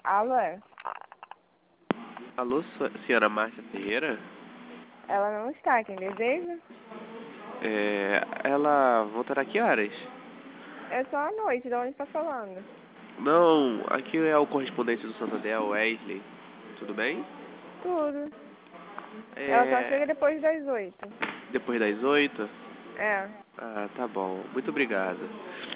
Alô? Alô, senhora Márcia Ferreira? Ela não está, quem deseja? Ela voltará que horas? É só à noite, de onde está falando? Não, aqui é o correspondente do Santander, Wesley. Tudo bem? Tudo. Ela só É, chega depois das 8. depois das 8? É. Ah, tá bom. Muito obrigado.